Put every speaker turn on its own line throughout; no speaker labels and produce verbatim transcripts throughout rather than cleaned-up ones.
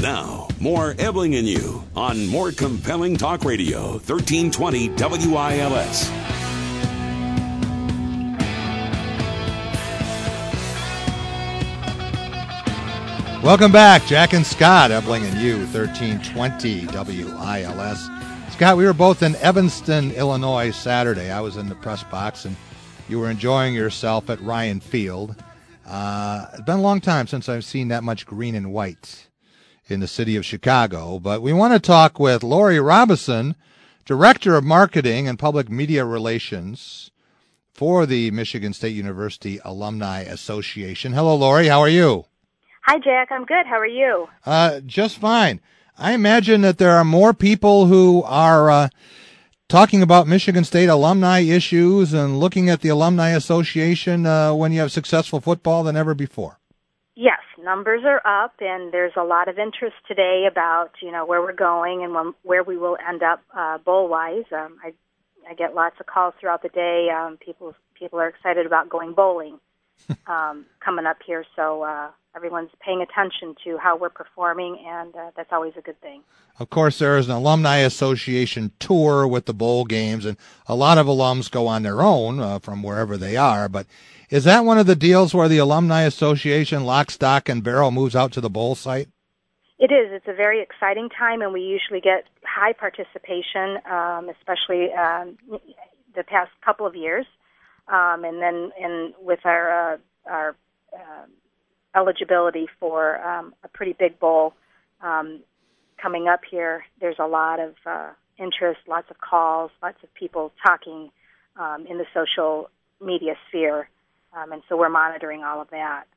Now, more Ebling and You on more compelling talk radio, thirteen twenty W I L S.
Welcome back, Jack and Scott, Ebling and You, thirteen twenty W I L S. Scott, we were both in Evanston, Illinois Saturday. I was in the press box, and you were enjoying yourself at Ryan Field. Uh, it's been a long time since I've seen that much green and white in the city of Chicago. But we want to talk with Lori Robison, Director of Marketing and Public Media Relations for the Michigan State University Alumni Association. Hello, Lori. How are you?
Hi, Jack. I'm good. How are you?
Uh, just fine. I imagine that there are more people who are uh, talking about Michigan State alumni issues and looking at the Alumni Association uh, when you have successful football than ever before.
Yes, numbers are up, and there's a lot of interest today about, you know, where we're going and when, where we will end up uh, bowl-wise. Um, I, I get lots of calls throughout the day. Um, people people are excited about going bowling um, coming up here, so uh, everyone's paying attention to how we're performing, and uh, that's always a good thing.
Of course, there is an Alumni Association tour with the bowl games, and a lot of alums go on their own uh, from wherever they are. But is that one of the deals where the Alumni Association, lock, stock, and barrel, moves out to the bowl site?
It is. It's a very exciting time, and we usually get high participation, um, especially um, the past couple of years. Um, and then in, with our, uh, our uh, eligibility for um, a pretty big bowl um, coming up here, there's a lot of uh, interest, lots of calls, lots of people talking um, in the social media sphere, um, and so we're monitoring all of that.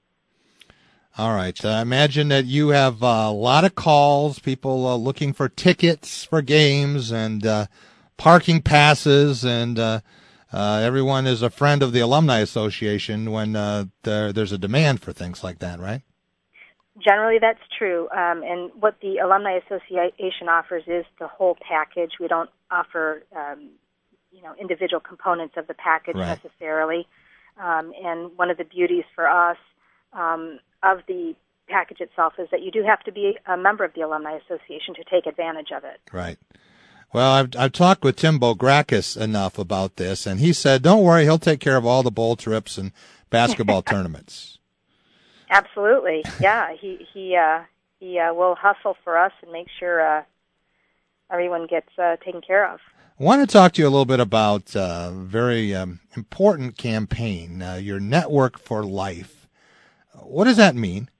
All right. So I imagine that you have uh, a lot of calls, people uh, looking for tickets for games and uh, parking passes, and uh, uh, everyone is a friend of the Alumni Association when uh, there, there's a demand for things like that, right?
Generally, that's true. Um, and what the Alumni Association offers is the whole package. We don't offer, um, you know, individual components of the package
right.
necessarily. Um, and one of the beauties for us um, of the package itself is that you do have to be a member of the Alumni Association to take advantage of it.
Right. Well, I've, I've talked with Tim Bograkis enough about this, and he said, don't worry, he'll take care of all the bowl trips and basketball tournaments.
Absolutely, yeah. He he uh, he uh, will hustle for us and make sure uh, everyone gets uh, taken care of.
I want to talk to you a little bit about a very um, important campaign, uh, your Network for Life. What does that mean?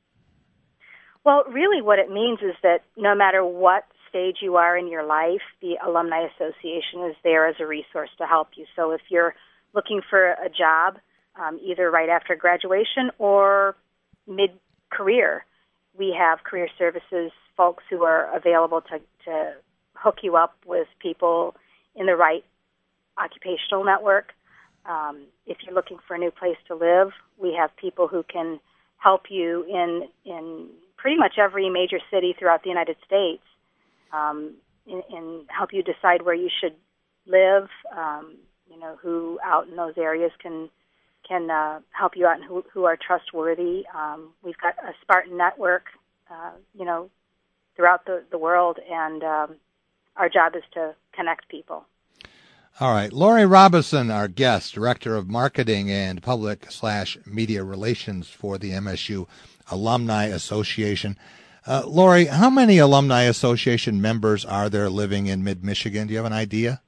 Well, really what it means is that no matter what stage you are in your life, the Alumni Association is there as a resource to help you. So if you're looking for a job, um, either right after graduation or mid-career, we have career services folks who are available to, to hook you up with people in the right occupational network. Um, if you're looking for a new place to live, we have people who can help you in in pretty much every major city throughout the United States, um, and, and help you decide where you should live. Um, you know, who out in those areas can can uh, help you out and who, who are trustworthy. Um, we've got a Spartan network, uh, you know, throughout the, the world, and um, our job is to connect people.
All right. Lori Robison, our guest, Director of Marketing and Public slash Media Relations for the M S U Alumni Association. Uh, Lori, how many Alumni Association members are there living in mid-Michigan? Do you have an idea?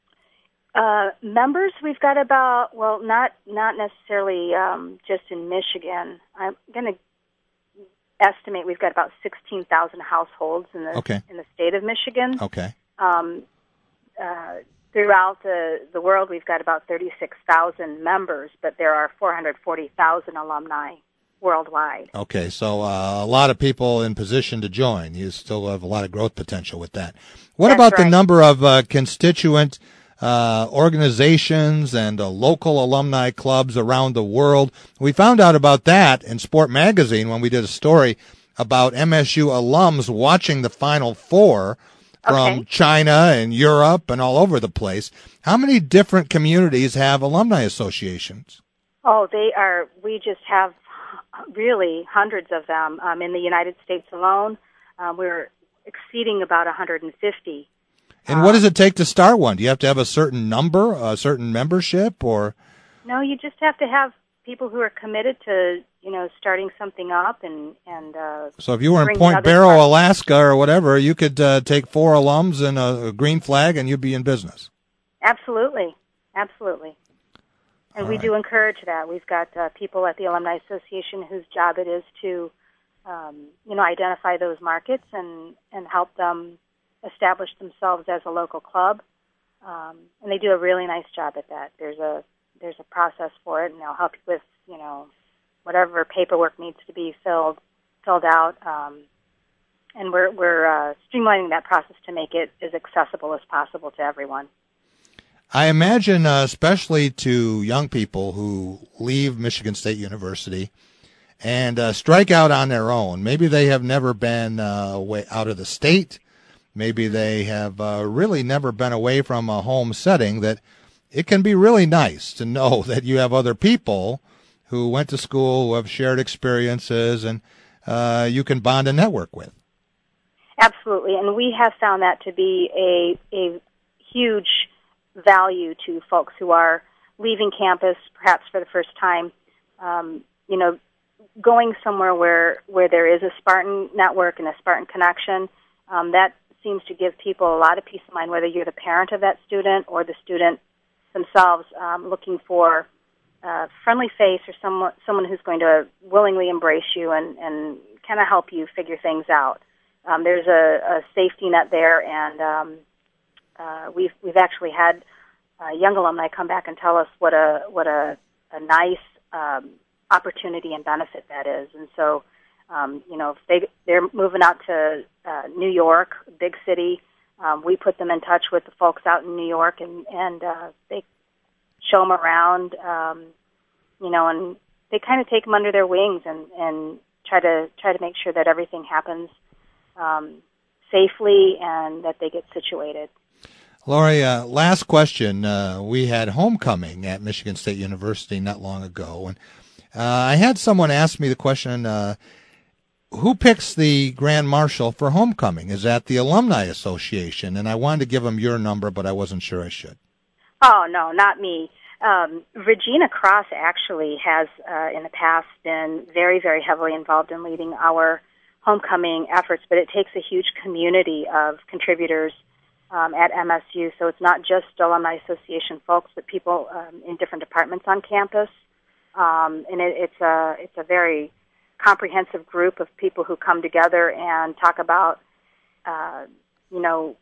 Uh, members, we've got about, well, not not necessarily um, just in Michigan. I'm going to estimate we've got about sixteen thousand households in the
okay.
in the state of Michigan.
Okay.
Um, uh, throughout the, the world, we've got about thirty-six thousand members, but there are four hundred forty thousand alumni worldwide.
Okay, so uh, a lot of people in position to join. You still have a lot of growth potential with that. What
That's
about
right.
the number of uh, constituent uh, organizations and uh, local alumni clubs around the world? We found out about that in Sport Magazine when we did a story about M S U alums watching the Final Four from
okay.
China and Europe and all over the place. How many different communities have alumni associations?
Oh, they are, we just have really hundreds of them. Um, in the United States alone, Um, we're exceeding about one hundred fifty.
And um, what does it take to start one? Do you have to have a certain number, a certain membership, or?
No, you just have to have people who are committed to, you know, starting something up and and. Uh,
so if you were in Point Barrow, parts. Alaska, or whatever, you could uh, take four alums and a, a green flag, and you'd be in business.
Absolutely, absolutely. And All we right. do encourage that. We've got uh, people at the Alumni Association whose job it is to, um, you know, identify those markets and, and help them establish themselves as a local club. Um, and they do a really nice job at that. There's a there's a process for it, and they'll help you with, you know, whatever paperwork needs to be filled filled out. Um, and we're we're uh, streamlining that process to make it as accessible as possible to everyone.
I imagine, uh, especially to young people who leave Michigan State University and uh, strike out on their own. Maybe they have never been uh, away out of the state. Maybe they have uh, really never been away from a home setting. That it can be really nice to know that you have other people who went to school, who have shared experiences, and uh, you can bond and network with.
Absolutely, and we have found that to be a a huge value to folks who are leaving campus, perhaps for the first time. Um, you know, going somewhere where where there is a Spartan network and a Spartan connection, um, that seems to give people a lot of peace of mind, whether you're the parent of that student or the student themselves, um, looking for a friendly face or someone someone who's going to willingly embrace you and, and kind of help you figure things out. Um, there's a, a safety net there, and um, uh, we've we've actually had uh, young alumni come back and tell us what a what a, a nice um, opportunity and benefit that is. And so, um, you know, if they they're moving out to uh, New York, big city, um, we put them in touch with the folks out in New York, and and uh, they show them around, um, you know, and they kind of take them under their wings and, and try to try to make sure that everything happens um, safely and that they get situated.
Lori, uh, last question. Uh, we had homecoming at Michigan State University not long ago, and uh, I had someone ask me the question, uh, who picks the Grand Marshal for homecoming? Is that the Alumni Association? And I wanted to give them your number, but I wasn't sure I should.
Oh, no, not me. Um, Regina Cross actually has, uh, in the past, been very, very heavily involved in leading our homecoming efforts, but it takes a huge community of contributors um, at M S U, so it's not just Alumni Association folks, but people um, in different departments on campus, um, and it, it's a it's a very comprehensive group of people who come together and talk about, uh, you know,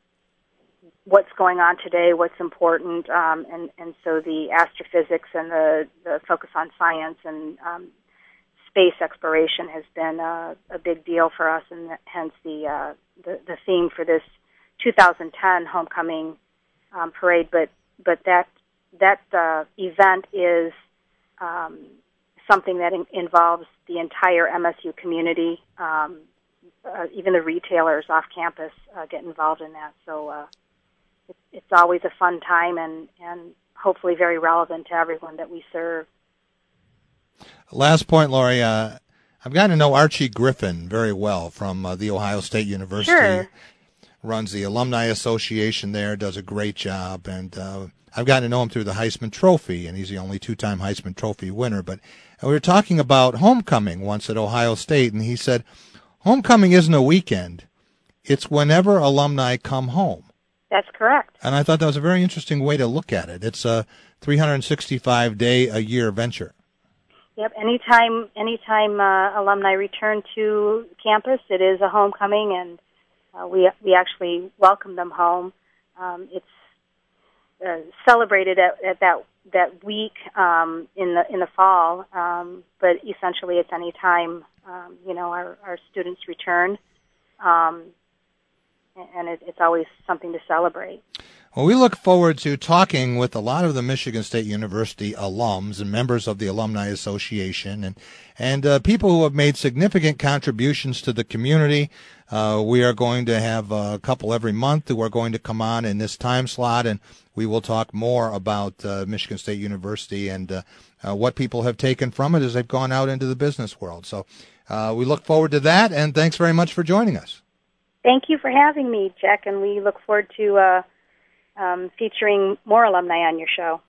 what's going on today, what's important, um, and, and so the astrophysics and the, the focus on science and um, space exploration has been a, a big deal for us, and hence the, uh, the the theme for this two thousand ten homecoming um, parade. But but that that uh, event is um, something that in, involves the entire M S U community. Um, uh, even the retailers off campus uh, get involved in that. So. Uh, It's always a fun time and, and hopefully very relevant to everyone that we serve.
Last point, Lori. Uh, I've gotten to know Archie Griffin very well from uh, The Ohio State University.
Sure.
Runs the Alumni Association there, does a great job. And uh, I've gotten to know him through the Heisman Trophy, and he's the only two-time Heisman Trophy winner. But we were talking about homecoming once at Ohio State, and he said, homecoming isn't a weekend. It's whenever alumni come home.
That's correct.
And I thought that was a very interesting way to look at it. It's a three hundred sixty-five day a year venture.
Yep. Anytime, anytime uh, alumni return to campus, it is a homecoming, and uh, we we actually welcome them home. Um, it's uh, celebrated at, at that that week um, in the in the fall, um, but essentially it's any time um, you know our, our students return. Um, And it, it's always something to celebrate.
Well, we look forward to talking with a lot of the Michigan State University alums and members of the Alumni Association and and uh, people who have made significant contributions to the community. Uh, we are going to have a couple every month who are going to come on in this time slot, and we will talk more about uh, Michigan State University and uh, uh, what people have taken from it as they've gone out into the business world. So uh, we look forward to that, and thanks very much for joining us.
Thank you for having me, Jack, and we look forward to uh, um, featuring more alumni on your show.